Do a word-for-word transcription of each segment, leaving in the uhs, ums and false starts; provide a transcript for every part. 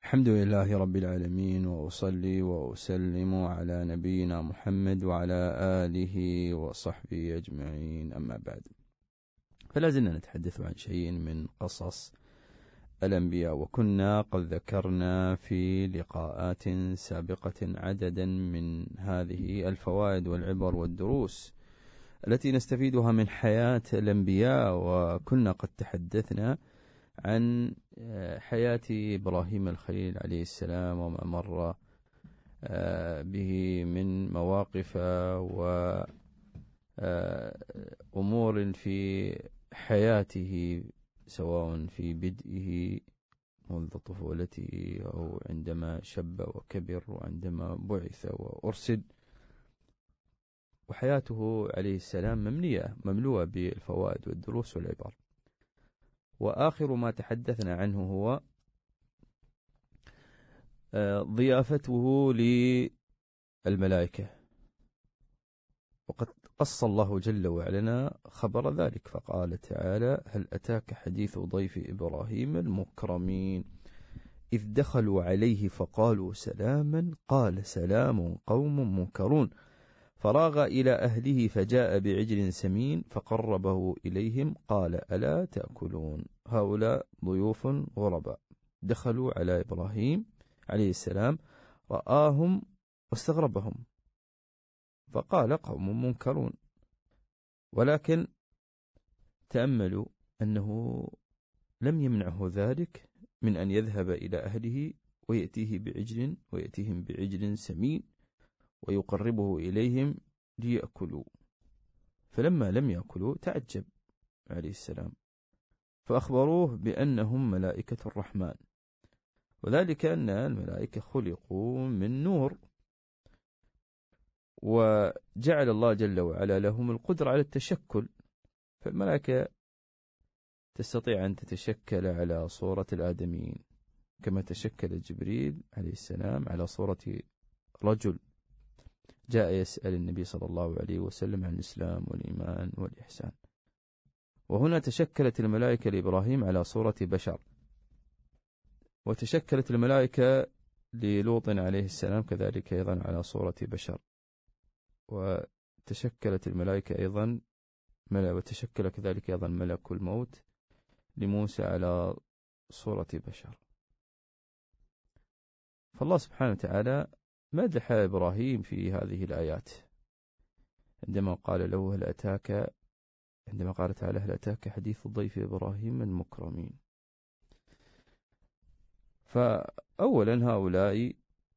الحمد لله رب العالمين، وأصلي وأسلم على نبينا محمد وعلى آله وصحبه أجمعين، أما بعد. فلا زلنا نتحدث عن شيء من قصص الأنبياء، وكنا قد ذكرنا في لقاءات سابقة عددا من هذه الفوائد والعبر والدروس التي نستفيدها من حياة الأنبياء. وكنا قد تحدثنا عن حياة إبراهيم الخليل عليه السلام وما مر به من مواقف وأمور في حياته، سواء في بدئه منذ طفولته أو عندما شب وكبر وعندما بعث وأرسل. وحياته عليه السلام ممليئة مملوءة بالفوائد والدروس والعبر. وآخر ما تحدثنا عنه هو ضيافته للملائكة، وقد قص الله جل وعلا خبر ذلك، فقال تعالى: هل أتاك حديث ضيف إبراهيم المكرمين إذ دخلوا عليه فقالوا سلاما قال سلام قوم منكرون فراغ إلى أهله فجاء بعجل سمين فقربه إليهم قال ألا تأكلون. هؤلاء ضيوف غرباء دخلوا على إبراهيم عليه السلام، رآهم واستغربهم فقال قوم منكرون. ولكن تأملوا أنه لم يمنعه ذلك من أن يذهب إلى أهله ويأتيه بعجل ويأتيهم بعجل سمين ويقربه إليهم ليأكلوا. فلما لم يأكلوا تعجب عليه السلام، فأخبروه بأنهم ملائكة الرحمن، وذلك أن الملائكة خلقوا من نور، وجعل الله جل وعلا لهم القدرة على التشكل. فالملائكة تستطيع أن تتشكل على صورة الآدميين، كما تشكل جبريل عليه السلام على صورة رجل جاء يسأل النبي صلى الله عليه وسلم عن الإسلام والإيمان والإحسان. وهنا تشكلت الملائكة لإبراهيم على صورة بشر، وتشكلت الملائكة للوط عليه السلام كذلك أيضا على صورة بشر، وتشكلت الملائكة أيضا وتشكل كذلك أيضا ملك الموت لموسى على صورة بشر. فالله سبحانه وتعالى مدح إبراهيم في هذه الآيات عندما قال له هل أتاك عندما قال تعالى هل أتاك حديث ضيف إبراهيم المكرمين. فأولا هؤلاء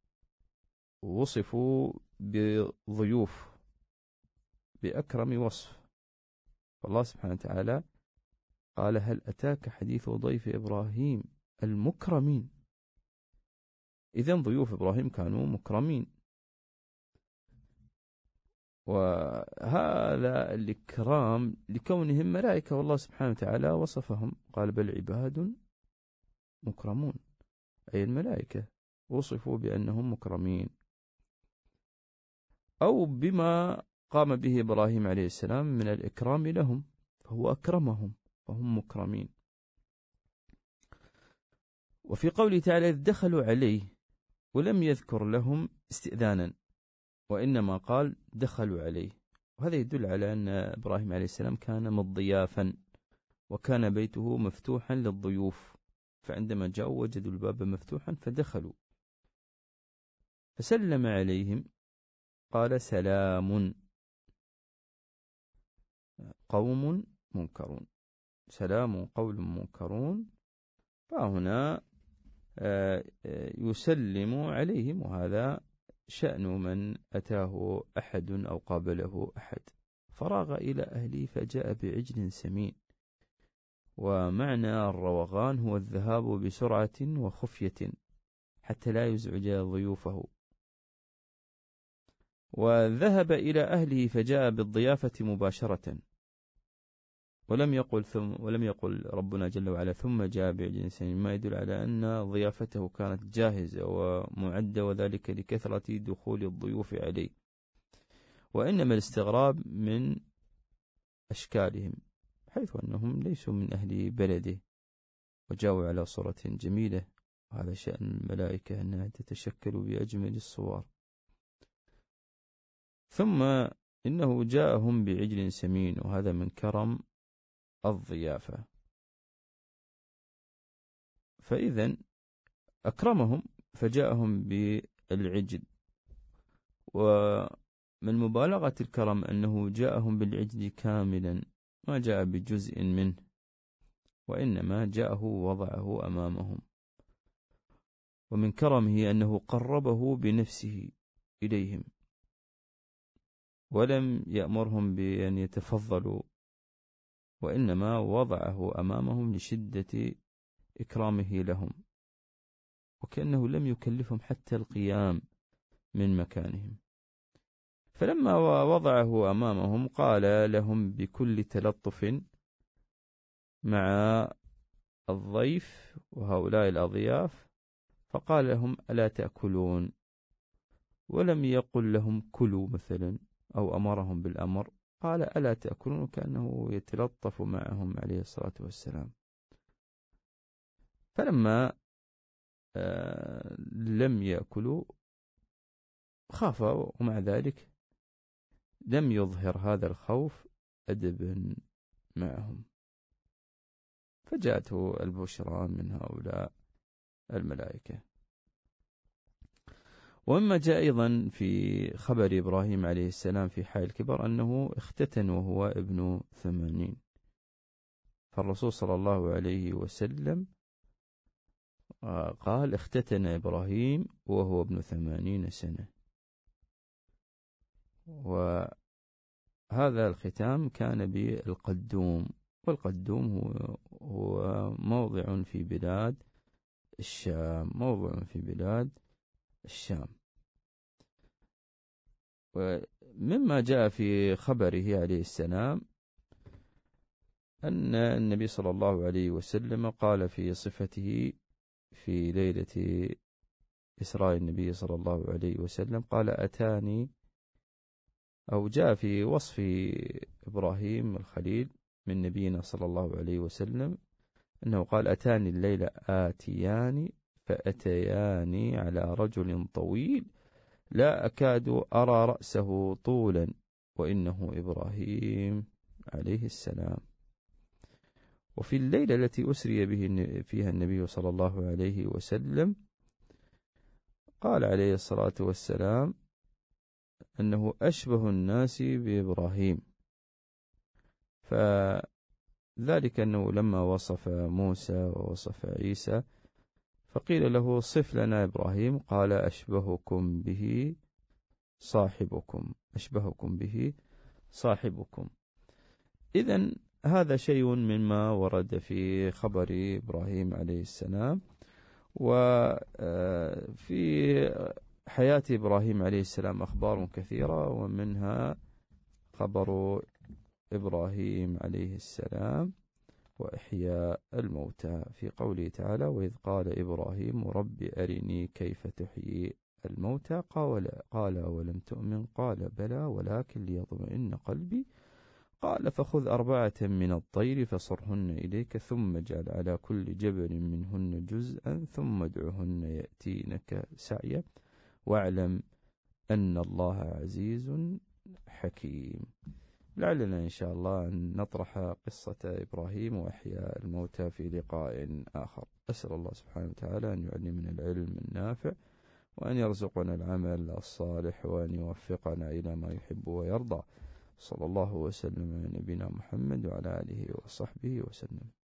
وصفوا بضيوف بأكرم وصف، فالله سبحانه وتعالى قال هل أتاك حديث ضيف إبراهيم المكرمين. إذن ضيوف إبراهيم كانوا مكرمين، وهذا الإكرام لكونهم ملائكة، والله سبحانه وتعالى وصفهم قال بل عباد مكرمون، أي الملائكة وصفوا بأنهم مكرمين، أو بما قام به إبراهيم عليه السلام من الإكرام لهم فهو أكرمهم فهم مكرمين. وفي قوله تعالى إذ دخلوا عليه ولم يذكر لهم استئذانا، وإنما قال دخلوا عليه، وهذا يدل على أن إبراهيم عليه السلام كان مضيافا وكان بيته مفتوحا للضيوف، فعندما جاءوا وجدوا الباب مفتوحا فدخلوا فسلم عليهم قال سلام قوم منكرون، سلام قول منكرون. فهنا يسلم عليهم، وهذا شأن من أتاه أحد أو قابله أحد. فراغ إلى أهله فجاء بعجل سمين، ومعنى الروغان هو الذهاب بسرعة وخفية حتى لا يزعج ضيوفه. وذهب إلى أهله فجاء بالضيافة مباشرة، ولم يقل ثم ولم يقل ربنا جل وعلا ثم جاء بعجل سمين، ما يدل على أن ضيافته كانت جاهزة ومعدة، وذلك لكثرة دخول الضيوف عليه. وإنما الاستغراب من أشكالهم، حيث أنهم ليسوا من أهل بلده وجاءوا على صورة جميلة وهذا شأن الملائكة أنها تتشكل بأجمل الصور. ثم إنه جاءهم بعجل سمين، وهذا من كرم الضيافة. فإذا أكرمهم فجاءهم بالعجل، ومن مبالغة الكرم أنه جاءهم بالعجل كاملا، ما جاء بجزء منه، وإنما جاءه ووضعه أمامهم. ومن كرمه أنه قربه بنفسه إليهم، ولم يأمرهم بأن يتفضلوا، وإنما وضعه أمامهم لشدة إكرامه لهم، وكأنه لم يكلفهم حتى القيام من مكانهم. فلما وضعه أمامهم قال لهم بكل تلطف مع الضيف وهؤلاء الأضياف، فقال لهم ألا تأكلون؟ ولم يقل لهم كلوا مثلا أو أمرهم بالأمر، قال ألا تأكلون، وكأنه يتلطف معهم عليه الصلاة والسلام. فلما آه لم يأكلوا خافوا، ومع ذلك لم يظهر هذا الخوف أدبا معهم، فجاءته البشرى من هؤلاء الملائكة. ومما جاء أيضا في خبر إبراهيم عليه السلام في حال الكبر أنه اختتن وهو ابن ثمانين، فالرسول صلى الله عليه وسلم قال اختتن إبراهيم وهو ابن ثمانين سنة. وهذا الختام كان بالقدوم، والقدوم هو, هو موضع في بلاد الشام، موضع في بلاد الشام. ومما جاء في خبره عليه السلام أن النبي صلى الله عليه وسلم قال في صفته في ليلة إسراء النبي صلى الله عليه وسلم، قال أتاني، أو جاء في وصف إبراهيم الخليل من نبينا صلى الله عليه وسلم أنه قال أتاني الليلة آتيان فأتياني على رجل طويل لا أكاد أرى رأسه طولا، وإنه إبراهيم عليه السلام. وفي الليلة التي أسري به فيها النبي صلى الله عليه وسلم قال عليه الصلاة والسلام أنه أشبه الناس بإبراهيم، فذلك أنه لما وصف موسى ووصف عيسى فقيل له صف لنا إبراهيم، قال أشبهكم به صاحبكم، أشبهكم به صاحبكم. إذن هذا شيء مما ورد في خبر إبراهيم عليه السلام. وفي حياة إبراهيم عليه السلام أخبار كثيرة، ومنها خبر إبراهيم عليه السلام وإحياء الموتى في قوله تعالى وإذ قال إبراهيم رب أرني كيف تحيي الموتى قال قال ولم تؤمن قال بلى ولكن ليطمئن قلبي قال فخذ أربعة من الطير فصرهن إليك ثم اجعل على كل جبل منهن جزءا ثم ادعهن يأتينك سعيا واعلم أن الله عزيز حكيم. لعلنا إن شاء الله أن نطرح قصة إبراهيم وإحياء الموتى في لقاء آخر. أسأل الله سبحانه وتعالى أن يعلمنا العلم النافع، وأن يرزقنا العمل الصالح، وأن يوفقنا إلى ما يحب ويرضى. صلى الله وسلم على نبينا محمد وعلى آله وصحبه وسلم.